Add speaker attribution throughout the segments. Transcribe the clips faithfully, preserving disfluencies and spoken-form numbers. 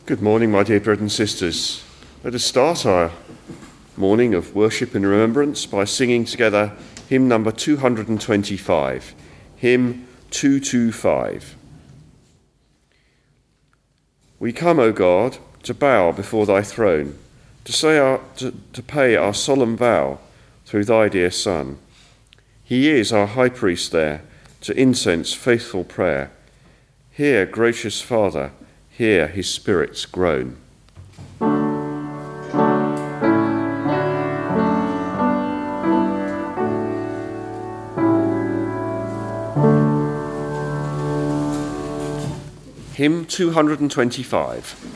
Speaker 1: Good morning, my dear brothers and sisters. Let us start our morning of worship and remembrance by singing together hymn number two hundred twenty-five, hymn two twenty-five. We come, O God, to bow before thy throne, to say our, to, to pay our solemn vow through thy dear Son. He is our high priest there, to incense faithful prayer. Hear, gracious Father, hear his Spirit's groan. Hymn two hundred twenty-five.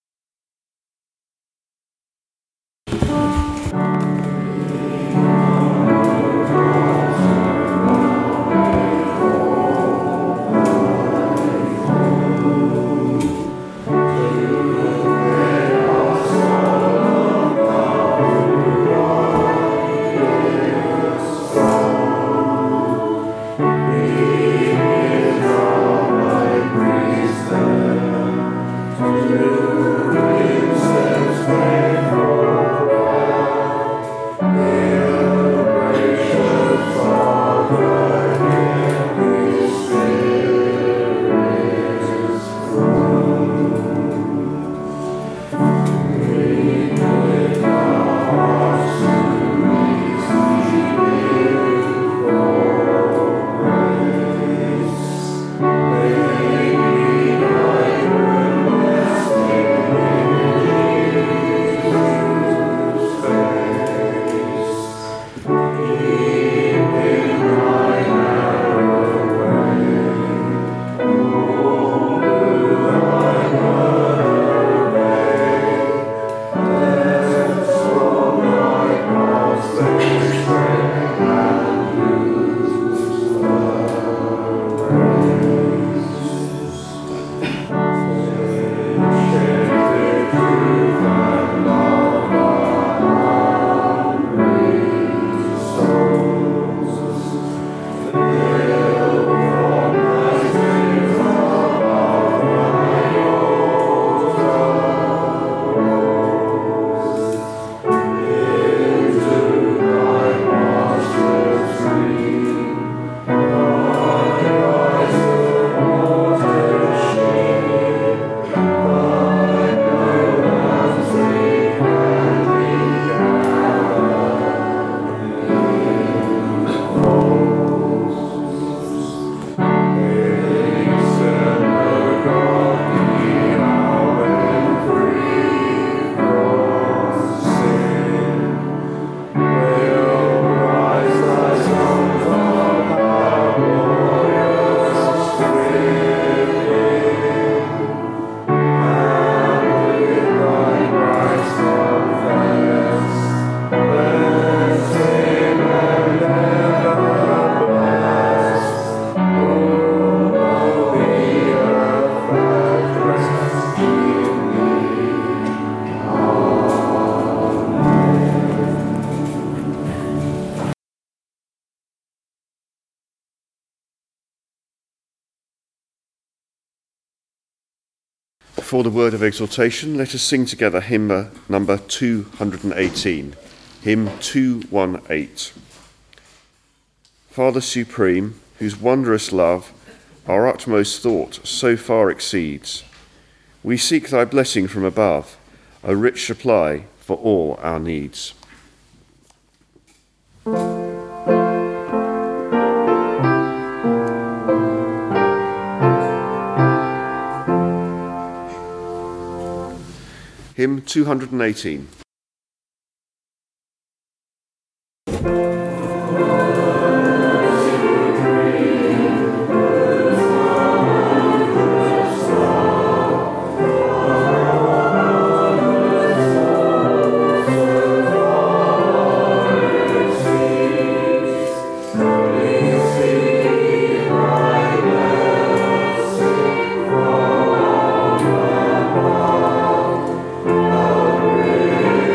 Speaker 1: For the word of exhortation, let us sing together hymn number two hundred eighteen, hymn two eighteen. Father Supreme, whose wondrous love our utmost thought so far exceeds, we seek thy blessing from above, a rich supply for all our needs. Hymn two hundred eighteen.
Speaker 2: Amen.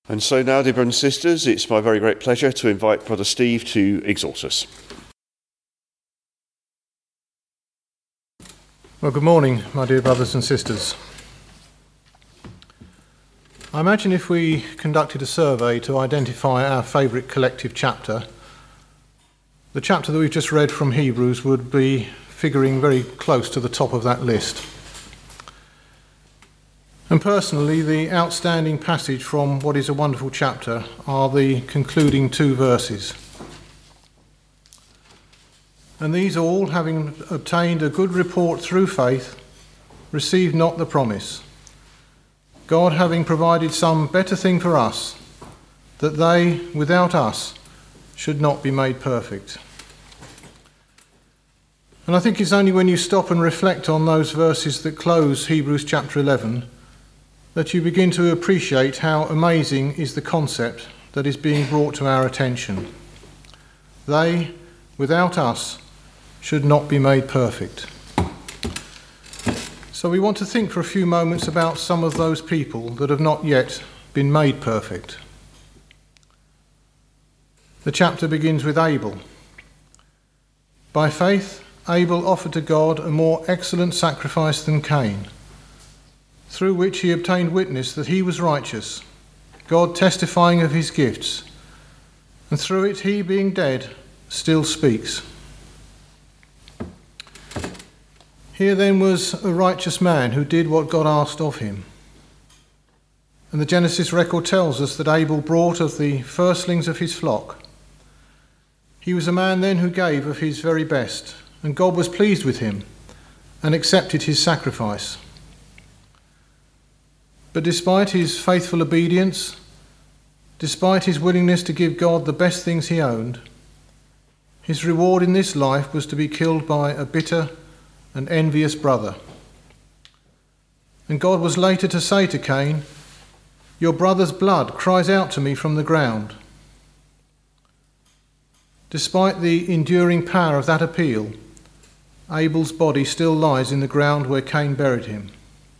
Speaker 1: And so now, dear brothers and sisters, it's my very great pleasure to invite Brother Steve to exhort us.
Speaker 2: Well, good morning, my dear brothers and sisters. I imagine if we conducted a survey to identify our favourite collective chapter, the chapter that we've just read from Hebrews would be figuring very close to the top of that list. And personally, the outstanding passage from what is a wonderful chapter are the concluding two verses. And these all, having obtained a good report through faith, received not the promise, God having provided some better thing for us, that they, without us, should not be made perfect. And I think it's only when you stop and reflect on those verses that close Hebrews chapter eleven that you begin to appreciate how amazing is the concept that is being brought to our attention. They, without us, should not be made perfect. So we want to think for a few moments about some of those people that have not yet been made perfect. The chapter begins with Abel. By faith, Abel offered to God a more excellent sacrifice than Cain, through which he obtained witness that he was righteous, God testifying of his gifts, and through it he, being dead, still speaks. Here then was a righteous man who did what God asked of him. And the Genesis record tells us that Abel brought of the firstlings of his flock. He was a man then who gave of his very best, and God was pleased with him and accepted his sacrifice. But despite his faithful obedience, despite his willingness to give God the best things he owned, his reward in this life was to be killed by a bitter and envious brother. And God was later to say to Cain, "Your brother's blood cries out to me from the ground." Despite the enduring power of that appeal, Abel's body still lies in the ground where Cain buried him.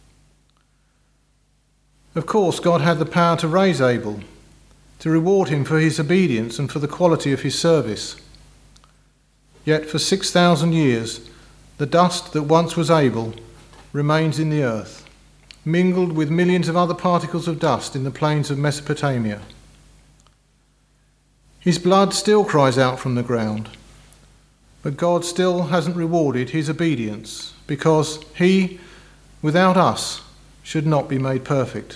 Speaker 2: Of course, God had the power to raise Abel, to reward him for his obedience and for the quality of his service. Yet for six thousand years, the dust that once was Abel remains in the earth, mingled with millions of other particles of dust in the plains of Mesopotamia. His blood still cries out from the ground, but God still hasn't rewarded his obedience, because he, without us, should not be made perfect.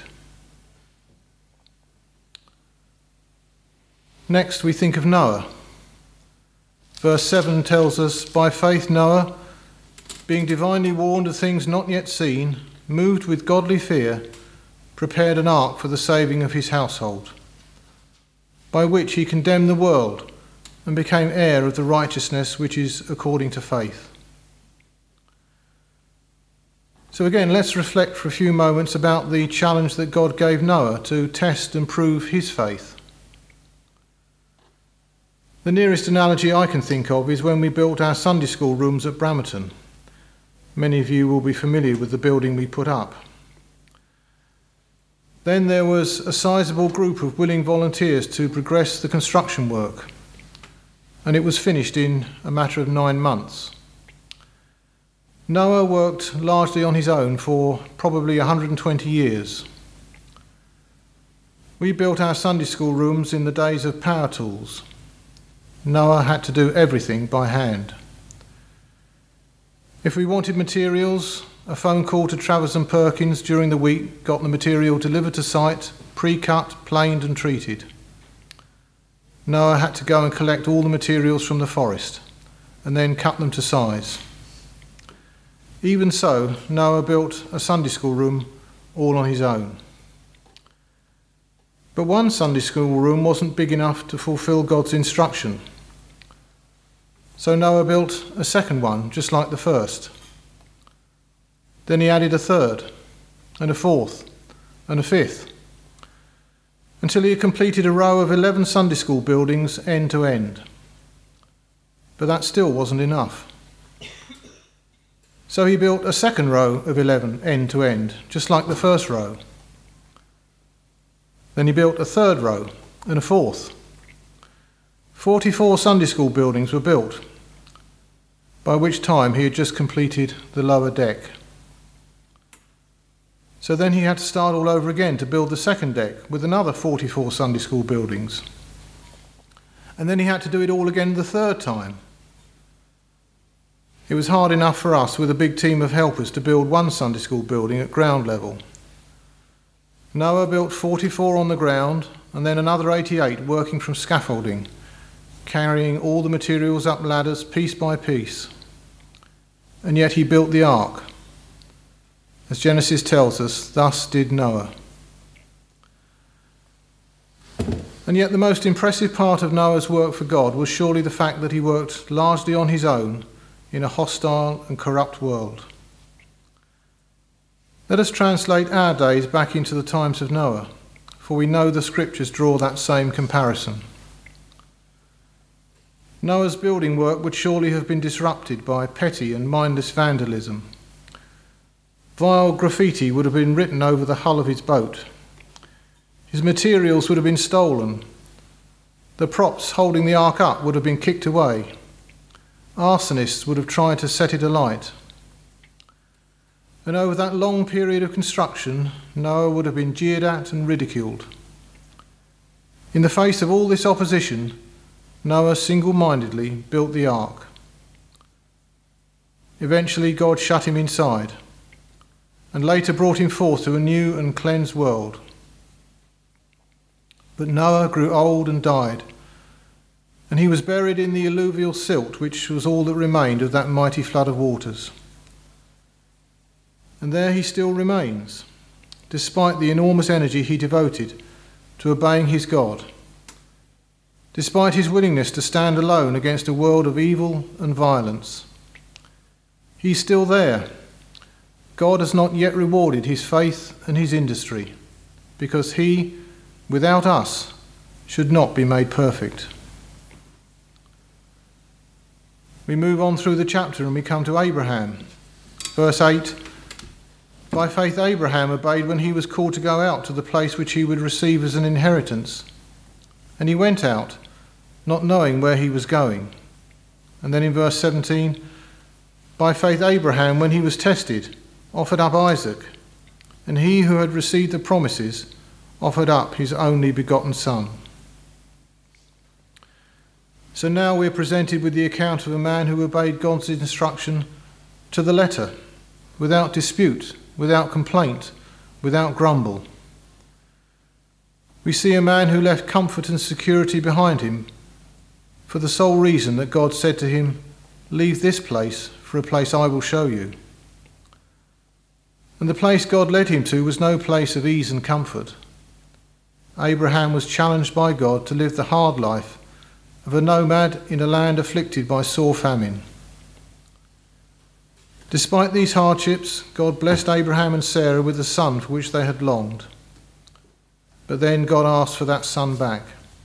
Speaker 2: Next, we think of Noah. Verse seven tells us, "By faith Noah, being divinely warned of things not yet seen, moved with godly fear, prepared an ark for the saving of his household, by which he condemned the world and became heir of the righteousness which is according to faith." So again, let's reflect for a few moments about the challenge that God gave Noah to test and prove his faith. The nearest analogy I can think of is when we built our Sunday school rooms at Bramerton. Many of you will be familiar with the building we put up. Then there was a sizable group of willing volunteers to progress the construction work, and it was finished in a matter of nine months. Noah worked largely on his own for probably one hundred twenty years. We built our Sunday school rooms in the days of power tools. Noah had to do everything by hand. If we wanted materials, a phone call to Travers and Perkins during the week got the material delivered to site, pre-cut, planed and treated. Noah had to go and collect all the materials from the forest and then cut them to size. Even so, Noah built a Sunday school room all on his own. But one Sunday school room wasn't big enough to fulfill God's instruction. So Noah built a second one, just like the first. Then he added a third, and a fourth, and a fifth, until he had completed a row of eleven Sunday school buildings end to end. But that still wasn't enough. So he built a second row of eleven end to end, just like the first row. Then he built a third row and a fourth. Forty-four Sunday school buildings were built, by which time he had just completed the lower deck. So then he had to start all over again to build the second deck with another forty-four Sunday school buildings. And then he had to do it all again the third time. It was hard enough for us with a big team of helpers to build one Sunday school building at ground level. Noah built forty-four on the ground and then another eighty-eight working from scaffolding, carrying all the materials up ladders piece by piece. And yet he built the ark. As Genesis tells us, thus did Noah. And yet the most impressive part of Noah's work for God was surely the fact that he worked largely on his own in a hostile and corrupt world. Let us translate our days back into the times of Noah, for we know the scriptures draw that same comparison. Noah's building work would surely have been disrupted by petty and mindless vandalism. Vile graffiti would have been written over the hull of his boat. His materials would have been stolen. The props holding the ark up would have been kicked away. Arsonists would have tried to set it alight. And over that long period of construction, Noah would have been jeered at and ridiculed. In the face of all this opposition, Noah single-mindedly built the ark. Eventually, God shut him inside, and later brought him forth to a new and cleansed world. But Noah grew old and died, and he was buried in the alluvial silt, which was all that remained of that mighty flood of waters. And there he still remains, despite the enormous energy he devoted to obeying his God, despite his willingness to stand alone against a world of evil and violence. He's still there. God has not yet rewarded his faith and his industry, because he, without us, should not be made perfect. We move on through the chapter and we come to Abraham. Verse eight, by faith Abraham obeyed when he was called to go out to the place which he would receive as an inheritance. And he went out, not knowing where he was going. And then in verse seventeen, by faith Abraham, when he was tested, offered up Isaac, and he who had received the promises offered up his only begotten son. So now we're presented with the account of a man who obeyed God's instruction to the letter, without dispute, without complaint, without grumble. We see a man who left comfort and security behind him for the sole reason that God said to him, leave this place for a place I will show you. And the place God led him to was no place of ease and comfort. Abraham was challenged by God to live the hard life of a nomad in a land afflicted by sore famine. Despite these hardships, God blessed Abraham and Sarah with a son for which they had longed. But then God asked for that son back.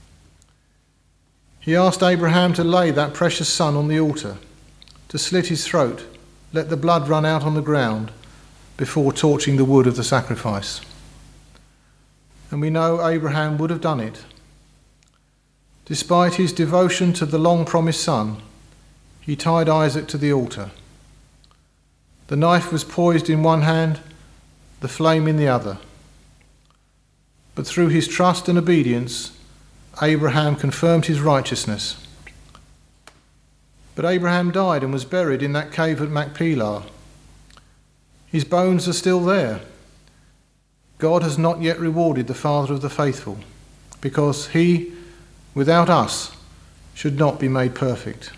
Speaker 2: He asked Abraham to lay that precious son on the altar, to slit his throat, let the blood run out on the ground before torching the wood of the sacrifice. And we know Abraham would have done it. Despite his devotion to the long-promised son, he tied Isaac to the altar. The knife was poised in one hand, the flame in the other. But through his trust and obedience, Abraham confirmed his righteousness. But Abraham died and was buried in that cave at Machpelah. His bones are still there. God has not yet rewarded the father of the faithful, because he, without us, should not be made perfect.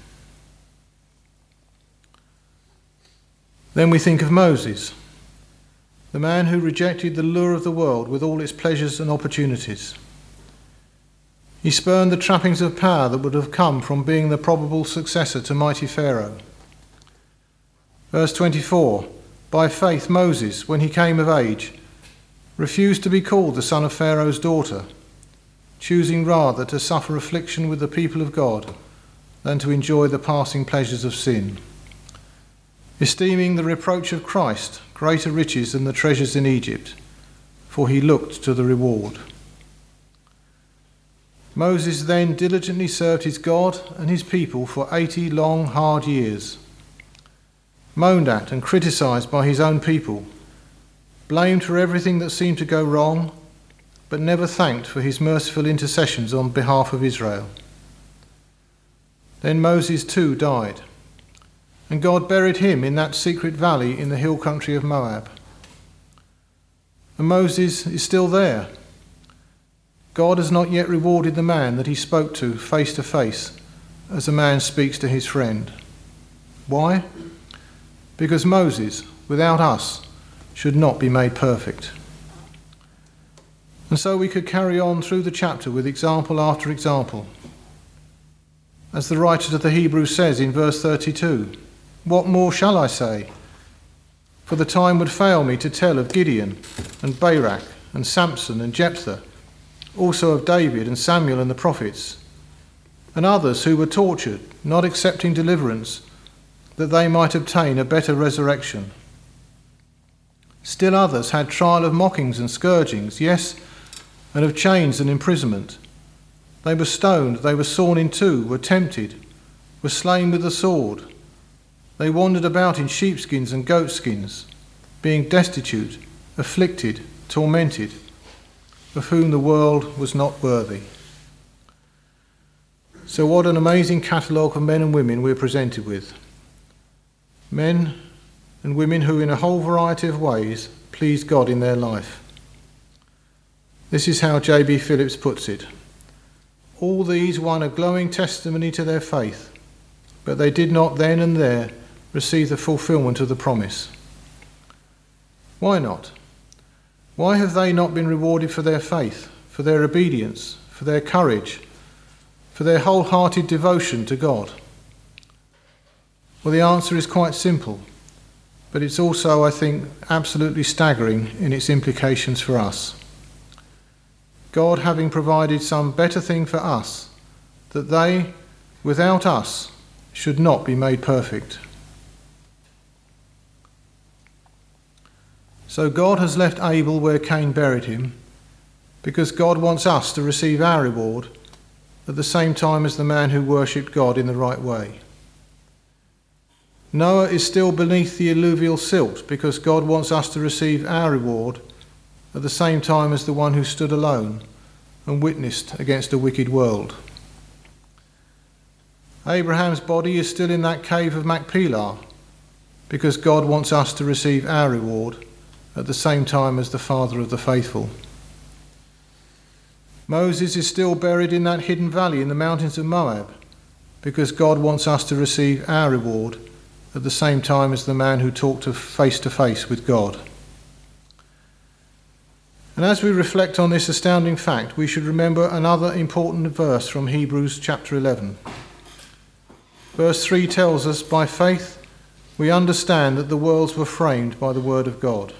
Speaker 2: Then we think of Moses, the man who rejected the lure of the world with all its pleasures and opportunities. He spurned the trappings of power that would have come from being the probable successor to mighty Pharaoh. Verse twenty-four, by faith Moses, when he came of age, refused to be called the son of Pharaoh's daughter, choosing rather to suffer affliction with the people of God than to enjoy the passing pleasures of sin, esteeming the reproach of Christ greater riches than the treasures in Egypt, for he looked to the reward. Moses then diligently served his God and his people for eighty long, hard years, moaned at and criticised by his own people, blamed for everything that seemed to go wrong, but never thanked for his merciful intercessions on behalf of Israel. Then Moses too died, and God buried him in that secret valley in the hill country of Moab. And Moses is still there. God has not yet rewarded the man that he spoke to face to face, as a man speaks to his friend. Why? Because Moses, without us, should not be made perfect. And so we could carry on through the chapter with example after example. As the writer to the Hebrews says in verse thirty-two, "What more shall I say? For the time would fail me to tell of Gideon and Barak and Samson and Jephthah, also of David and Samuel and the prophets, and others who were tortured, not accepting deliverance, that they might obtain a better resurrection. Still others had trial of mockings and scourgings, yes, and of chains and imprisonment. They were stoned, they were sawn in two, were tempted, were slain with the sword. They wandered about in sheepskins and goatskins, being destitute, afflicted, tormented, of whom the world was not worthy." So what an amazing catalogue of men and women we're presented with. Men and women who in a whole variety of ways pleased God in their life. This is how J B Phillips puts it. All these won a glowing testimony to their faith, but they did not then and there receive the fulfilment of the promise. Why not? Why have they not been rewarded for their faith, for their obedience, for their courage, for their wholehearted devotion to God? Well, the answer is quite simple, but it's also, I think, absolutely staggering in its implications for us. God having provided some better thing for us, that they, without us, should not be made perfect. So God has left Abel where Cain buried him, because God wants us to receive our reward at the same time as the man who worshipped God in the right way. Noah is still beneath the alluvial silt because God wants us to receive our reward at the same time as the one who stood alone and witnessed against a wicked world. Abraham's body is still in that cave of Machpelah because God wants us to receive our reward at the same time as the father of the faithful. Moses is still buried in that hidden valley in the mountains of Moab because God wants us to receive our reward at the same time as the man who talked face to face with God. And as we reflect on this astounding fact, we should remember another important verse from Hebrews chapter eleven. Verse three tells us, "By faith we understand that the worlds were framed by the word of God."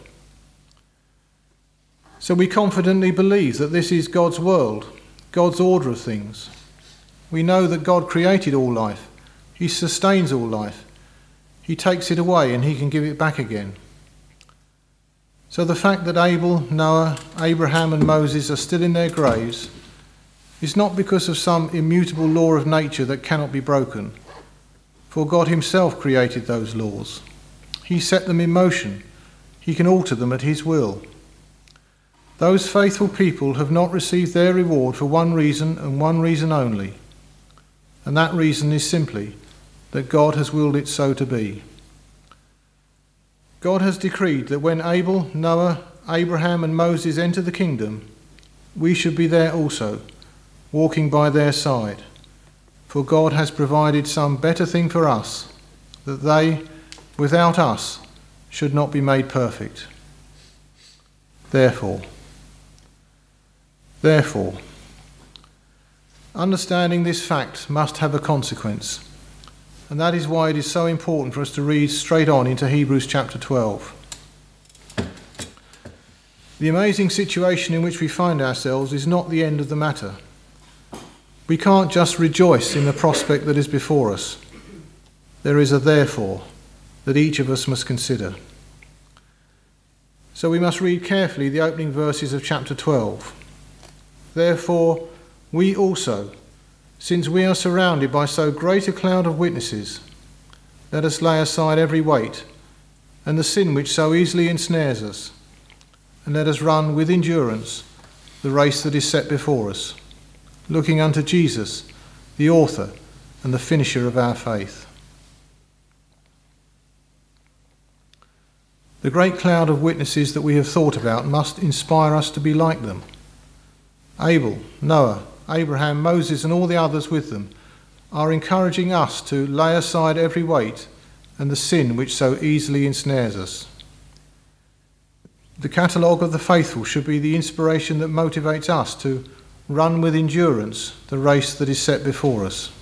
Speaker 2: So we confidently believe that this is God's world, God's order of things. We know that God created all life. He sustains all life. He takes it away and he can give it back again. So the fact that Abel, Noah, Abraham and Moses are still in their graves is not because of some immutable law of nature that cannot be broken, for God himself created those laws. He set them in motion. He can alter them at his will. Those faithful people have not received their reward for one reason and one reason only, and that reason is simply that God has willed it so to be. God has decreed that when Abel, Noah, Abraham and Moses enter the kingdom, we should be there also, walking by their side, for God has provided some better thing for us, that they, without us, should not be made perfect. Therefore, Therefore, understanding this fact must have a consequence, and that is why it is so important for us to read straight on into Hebrews chapter twelve. The amazing situation in which we find ourselves is not the end of the matter. We can't just rejoice in the prospect that is before us. There is a therefore that each of us must consider. So we must read carefully the opening verses of chapter twelve. "Therefore, we also, since we are surrounded by so great a cloud of witnesses, let us lay aside every weight and the sin which so easily ensnares us, and let us run with endurance the race that is set before us, looking unto Jesus, the author and the finisher of our faith. The great cloud of witnesses that we have thought about must inspire us to be like them. Abel, Noah, Abraham, Moses and all the others with them are encouraging us to lay aside every weight and the sin which so easily ensnares us. The catalogue of the faithful should be the inspiration that motivates us to run with endurance the race that is set before us.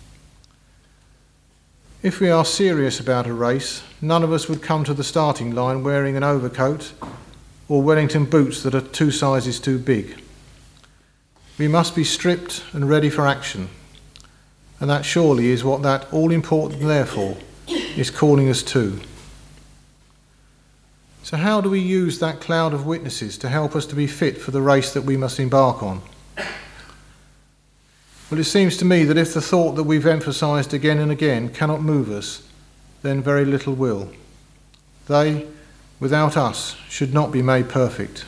Speaker 2: If we are serious about a race, none of us would come to the starting line wearing an overcoat or Wellington boots that are two sizes too big. We must be stripped and ready for action, and that surely is what that all-important therefore is calling us to. So how do we use that cloud of witnesses to help us to be fit for the race that we must embark on? Well, it seems to me that if the thought that we've emphasised again and again cannot move us, then very little will. They, without us, should not be made perfect.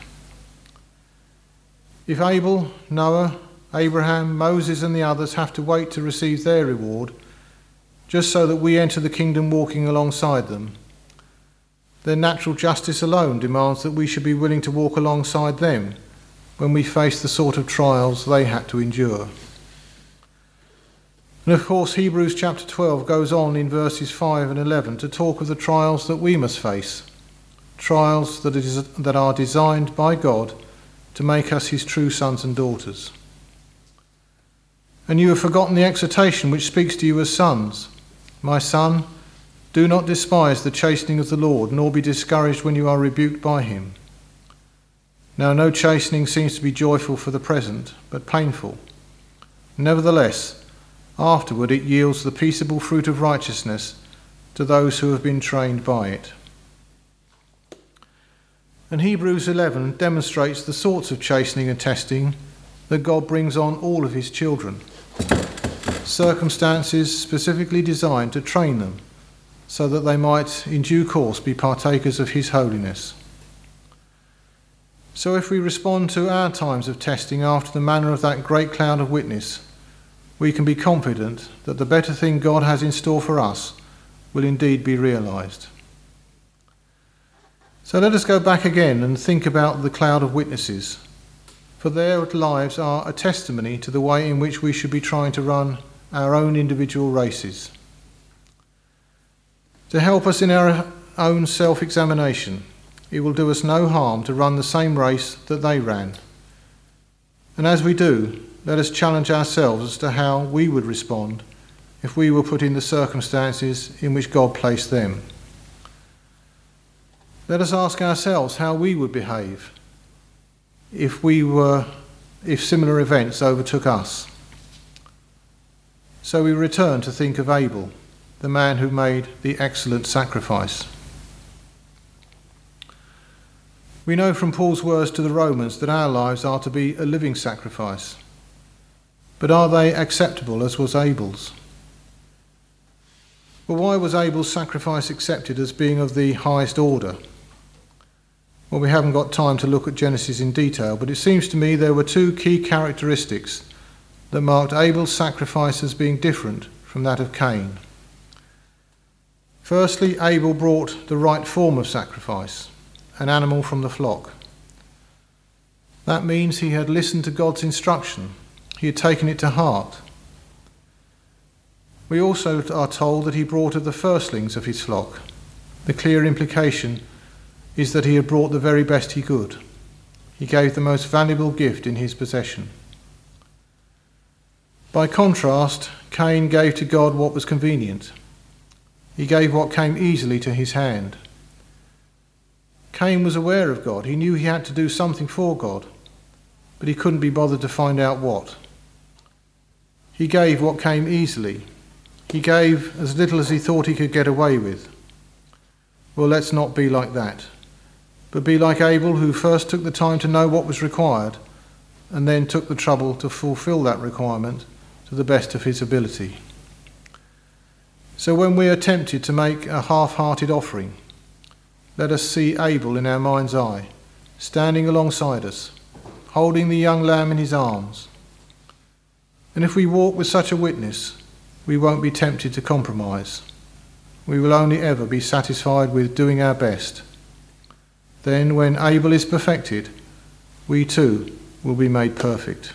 Speaker 2: If Abel, Noah, Abraham, Moses and the others have to wait to receive their reward, just so that we enter the kingdom walking alongside them, then natural justice alone demands that we should be willing to walk alongside them when we face the sort of trials they had to endure. And of course, Hebrews chapter twelve goes on in verses five and eleven to talk of the trials that we must face, trials that, is, that are designed by God to make us his true sons and daughters. And you have forgotten the exhortation which speaks to you as sons. My son, do not despise the chastening of the Lord, nor be discouraged when you are rebuked by him. Now no chastening seems to be joyful for the present, but painful. Nevertheless, afterward it yields the peaceable fruit of righteousness to those who have been trained by it. And Hebrews eleven demonstrates the sorts of chastening and testing that God brings on all of his children. Circumstances specifically designed to train them so that they might in due course be partakers of his holiness. So if we respond to our times of testing after the manner of that great cloud of witness, we can be confident that the better thing God has in store for us will indeed be realised. So let us go back again and think about the cloud of witnesses, for their lives are a testimony to the way in which we should be trying to run our own individual races. To help us in our own self-examination, it will do us no harm to run the same race that they ran. And as we do, let us challenge ourselves as to how we would respond if we were put in the circumstances in which God placed them. Let us ask ourselves how we would behave if we were, if similar events overtook us. So we return to think of Abel, the man who made the excellent sacrifice. We know from Paul's words to the Romans that our lives are to be a living sacrifice. But are they acceptable as was Abel's? Well, why was Abel's sacrifice accepted as being of the highest order? Well, we haven't got time to look at Genesis in detail, but it seems to me there were two key characteristics that marked Abel's sacrifice as being different from that of Cain. Firstly, Abel brought the right form of sacrifice, an animal from the flock. That means he had listened to God's instruction. He had taken it to heart. We also are told that he brought of the firstlings of his flock. The clear implication is that he had brought the very best he could. He gave the most valuable gift in his possession. By contrast, Cain gave to God what was convenient. He gave what came easily to his hand. Cain was aware of God. He knew he had to do something for God, but he couldn't be bothered to find out what. He gave what came easily. He gave as little as he thought he could get away with. Well, let's not be like that, but be like Abel, who first took the time to know what was required and then took the trouble to fulfill that requirement to the best of his ability. So when we are tempted to make a half-hearted offering, let us see Abel in our mind's eye, standing alongside us, holding the young lamb in his arms. And if we walk with such a witness, we won't be tempted to compromise. We will only ever be satisfied with doing our best. Then, when Abel is perfected, we too will be made perfect.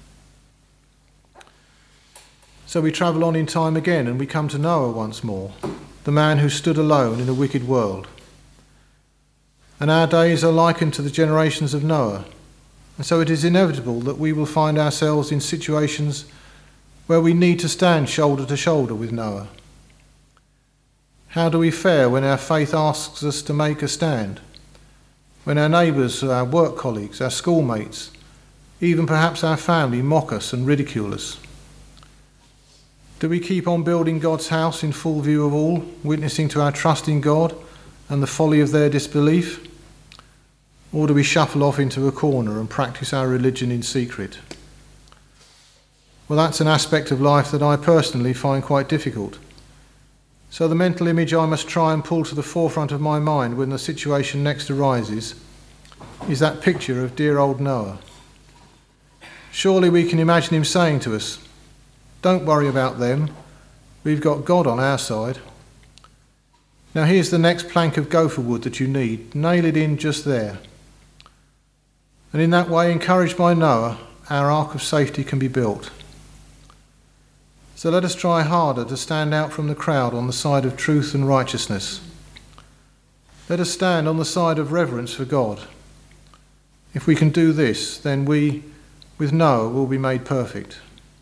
Speaker 2: So we travel on in time again, and we come to Noah once more, the man who stood alone in a wicked world. And our days are likened to the generations of Noah, and so it is inevitable that we will find ourselves in situations where we need to stand shoulder to shoulder with Noah. How do we fare when our faith asks us to make a stand? When our neighbours, our work colleagues, our schoolmates, even perhaps our family mock us and ridicule us? Do we keep on building God's house in full view of all, witnessing to our trust in God and the folly of their disbelief? Or do we shuffle off into a corner and practice our religion in secret? Well, that's an aspect of life that I personally find quite difficult. So the mental image I must try and pull to the forefront of my mind when the situation next arises is that picture of dear old Noah. Surely we can imagine him saying to us, "Don't worry about them, we've got God on our side. Now here's the next plank of gopher wood that you need, nail it in just there." And in that way, encouraged by Noah, our ark of safety can be built. So let us try harder to stand out from the crowd on the side of truth and righteousness. Let us stand on the side of reverence for God. If we can do this, then we, with Noah, will be made perfect.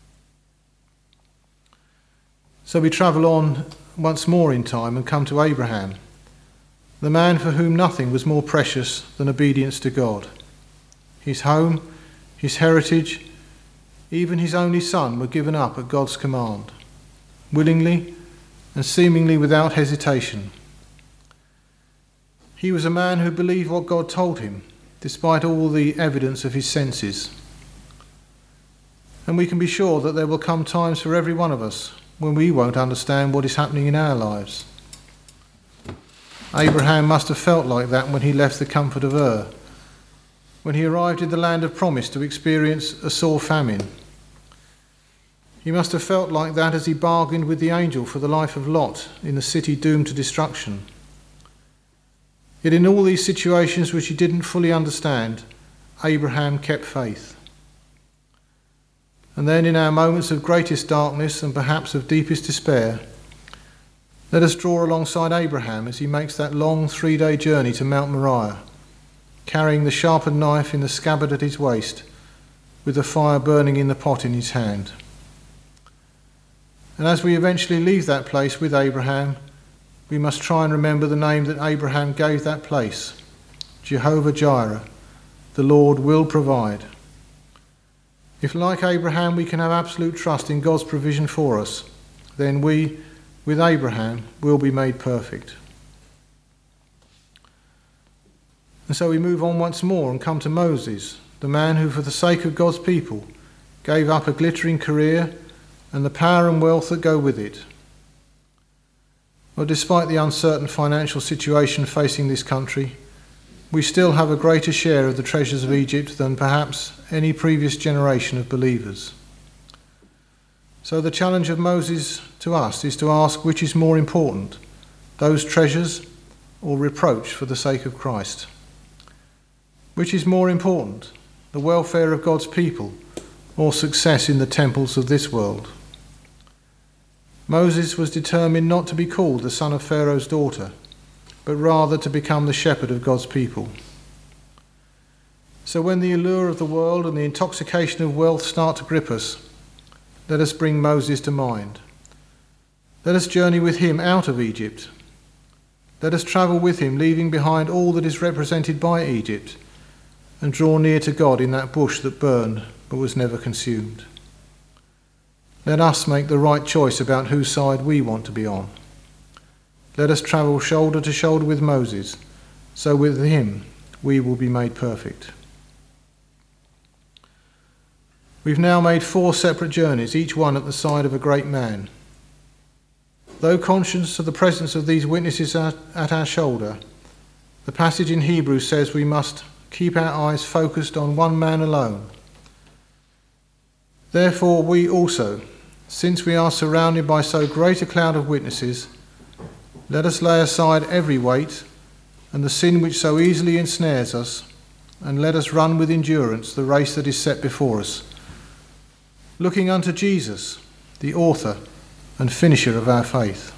Speaker 2: So we travel on once more in time and come to Abraham, the man for whom nothing was more precious than obedience to God. His home, his heritage, even his only son were given up at God's command, willingly and seemingly without hesitation. He was a man who believed what God told him, despite all the evidence of his senses. And we can be sure that there will come times for every one of us when we won't understand what is happening in our lives. Abraham must have felt like that when he left the comfort of Ur, when he arrived in the land of promise to experience a sore famine. He must have felt like that as he bargained with the angel for the life of Lot in the city doomed to destruction. Yet in all these situations which he didn't fully understand, Abraham kept faith. And then in our moments of greatest darkness and perhaps of deepest despair, let us draw alongside Abraham as he makes that long three-day journey to Mount Moriah, carrying the sharpened knife in the scabbard at his waist, with the fire burning in the pot in his hand. And as we eventually leave that place with Abraham, we must try and remember the name that Abraham gave that place, Jehovah Jireh, the Lord will provide. If, like Abraham, we can have absolute trust in God's provision for us, then we, with Abraham, will be made perfect. And so we move on once more and come to Moses, the man who, for the sake of God's people, gave up a glittering career and the power and wealth that go with it. Well, despite the uncertain financial situation facing this country, we still have a greater share of the treasures of Egypt than perhaps any previous generation of believers. So the challenge of Moses to us is to ask which is more important, those treasures or reproach for the sake of Christ? Which is more important, the welfare of God's people or success in the temples of this world? Moses was determined not to be called the son of Pharaoh's daughter, but rather to become the shepherd of God's people. So when the allure of the world and the intoxication of wealth start to grip us, let us bring Moses to mind. Let us journey with him out of Egypt. Let us travel with him, leaving behind all that is represented by Egypt, and draw near to God in that bush that burned but was never consumed. Let us make the right choice about whose side we want to be on. Let us travel shoulder to shoulder with Moses, so with him we will be made perfect. We've now made four separate journeys, each one at the side of a great man. Though conscious of the presence of these witnesses at, at our shoulder, the passage in Hebrews says we must keep our eyes focused on one man alone. Therefore we also, since we are surrounded by so great a cloud of witnesses, let us lay aside every weight and the sin which so easily ensnares us, and let us run with endurance the race that is set before us, looking unto Jesus, the author and finisher of our faith.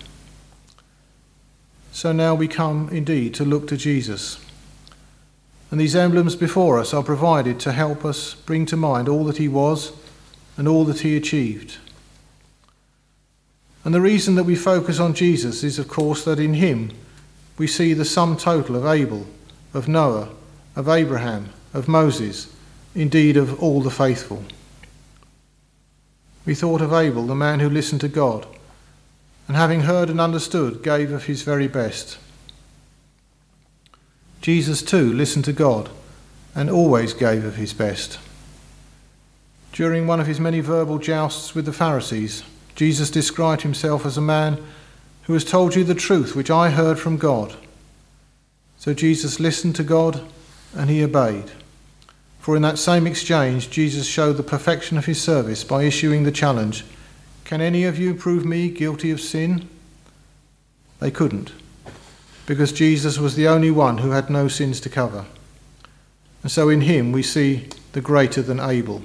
Speaker 2: So now we come indeed to look to Jesus, and these emblems before us are provided to help us bring to mind all that he was and all that he achieved. And the reason that we focus on Jesus is, of course, that in him we see the sum total of Abel, of Noah, of Abraham, of Moses, indeed of all the faithful. We thought of Abel, the man who listened to God, and having heard and understood, gave of his very best. Jesus too listened to God and always gave of his best. During one of his many verbal jousts with the Pharisees, Jesus described himself as a man who has told you the truth which I heard from God. So Jesus listened to God and he obeyed. For in that same exchange, Jesus showed the perfection of his service by issuing the challenge, "Can any of you prove me guilty of sin?" They couldn't, because Jesus was the only one who had no sins to cover. And so in him we see the greater than Abel.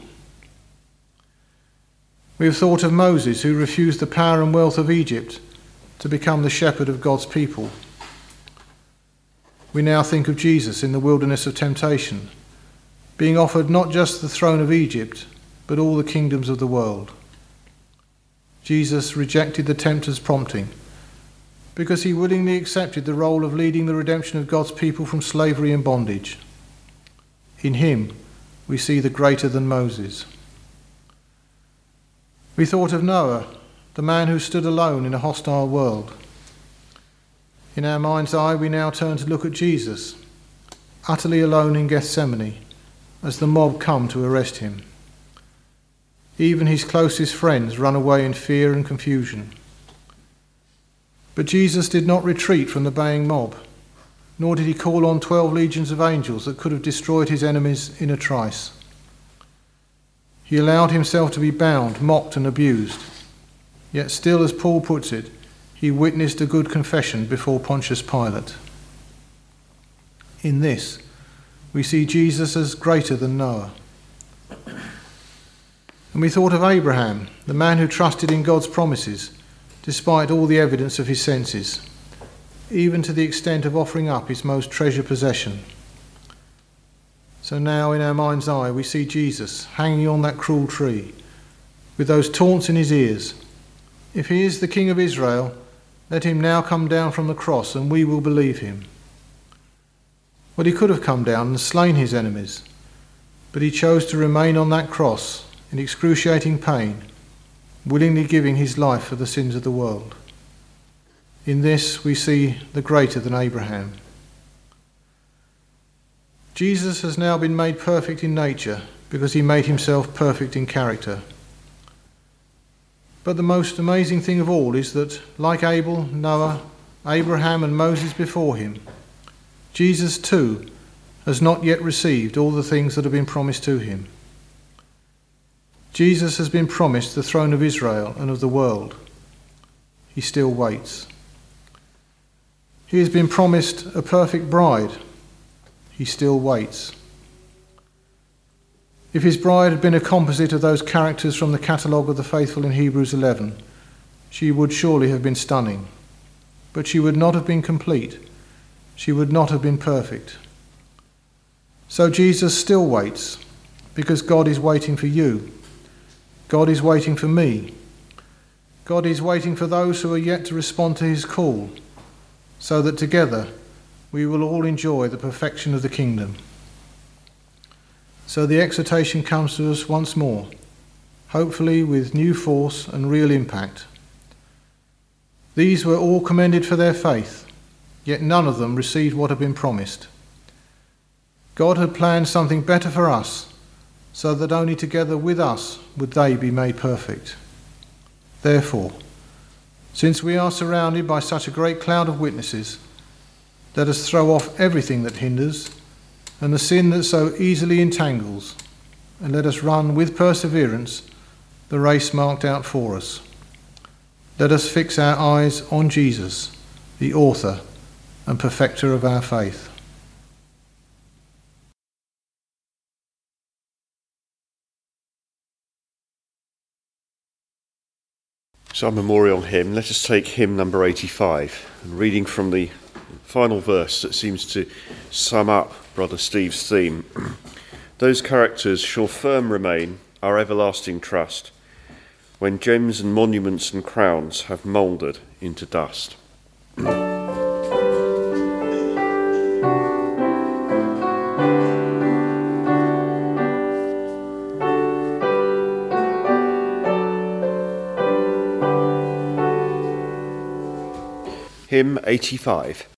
Speaker 2: We have thought of Moses, who refused the power and wealth of Egypt to become the shepherd of God's people. We now think of Jesus in the wilderness of temptation, being offered not just the throne of Egypt, but all the kingdoms of the world. Jesus rejected the tempter's prompting because he willingly accepted the role of leading the redemption of God's people from slavery and bondage. In him we see the greater than Moses. We thought of Noah, the man who stood alone in a hostile world. In our mind's eye, we now turn to look at Jesus, utterly alone in Gethsemane, as the mob come to arrest him. Even his closest friends run away in fear and confusion. But Jesus did not retreat from the baying mob, nor did he call on twelve legions of angels that could have destroyed his enemies in a trice. He allowed himself to be bound, mocked and abused. Yet still, as Paul puts it, he witnessed a good confession before Pontius Pilate. In this, we see Jesus as greater than Noah. And we thought of Abraham, the man who trusted in God's promises, despite all the evidence of his senses, even to the extent of offering up his most treasured possession. So now in our mind's eye we see Jesus hanging on that cruel tree, with those taunts in his ears. If he is the King of Israel, let him now come down from the cross and we will believe him. Well, he could have come down and slain his enemies, but he chose to remain on that cross in excruciating pain, willingly giving his life for the sins of the world. In this we see the greater than Abraham. Jesus has now been made perfect in nature because he made himself perfect in character. But the most amazing thing of all is that, like Abel, Noah, Abraham and Moses before him, Jesus too has not yet received all the things that have been promised to him. Jesus has been promised the throne of Israel and of the world. He still waits. He has been promised a perfect bride. He still waits. If his bride had been a composite of those characters from the catalogue of the faithful in Hebrews eleven, she would surely have been stunning. But she would not have been complete. She would not have been perfect. So Jesus still waits, because God is waiting for you. God is waiting for me. God is waiting for those who are yet to respond to his call, so that together we will all enjoy the perfection of the kingdom. So the exhortation comes to us once more, hopefully with new force and real impact. These were all commended for their faith, yet none of them received what had been promised. God had planned something better for us, so that only together with us would they be made perfect. Therefore, since we are surrounded by such a great cloud of witnesses, let us throw off everything that hinders and the sin that so easily entangles, and let us run with perseverance the race marked out for us. Let us fix our eyes on Jesus, the author and perfecter of our faith.
Speaker 1: So our memorial hymn, let us take hymn number eighty-five, and reading from the final verse that seems to sum up Brother Steve's theme. Those characters shall firm remain our everlasting trust, when gems and monuments and crowns have mouldered into dust. Hymn eighty-five.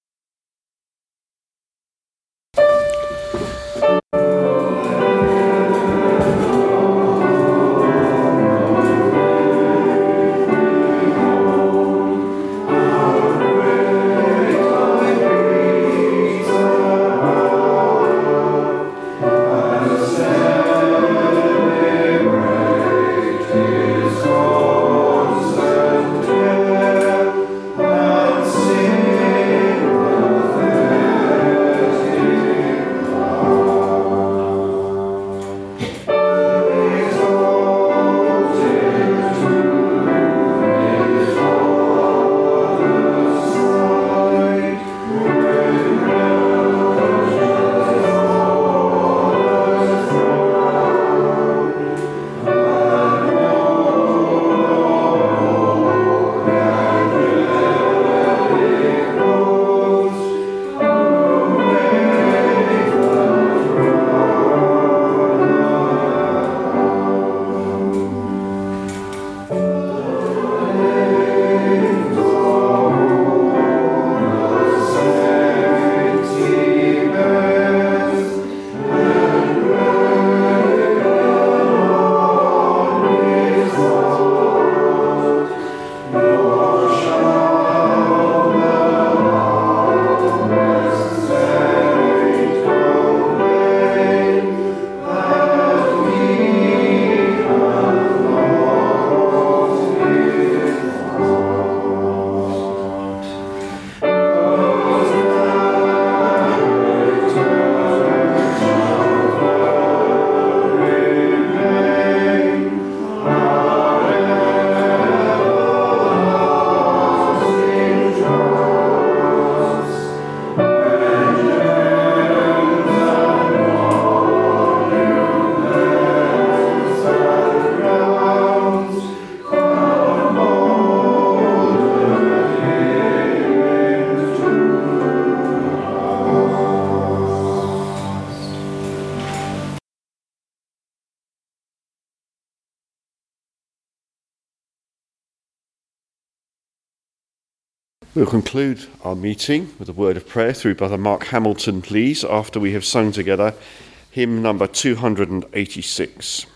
Speaker 1: We'll conclude our meeting with a word of prayer through Brother Mark Hamilton, please, after we have sung together hymn number two hundred eighty-six.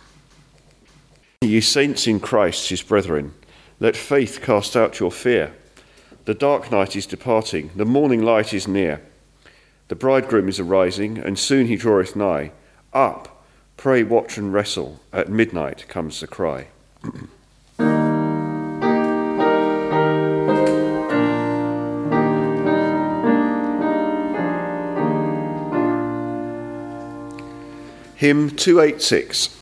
Speaker 1: Ye saints in Christ, his brethren, let faith cast out your fear. The dark night is departing, the morning light is near. The bridegroom is arising, and soon he draweth nigh. Up, pray, watch and wrestle, at midnight comes the cry. Hymn two eighty-six.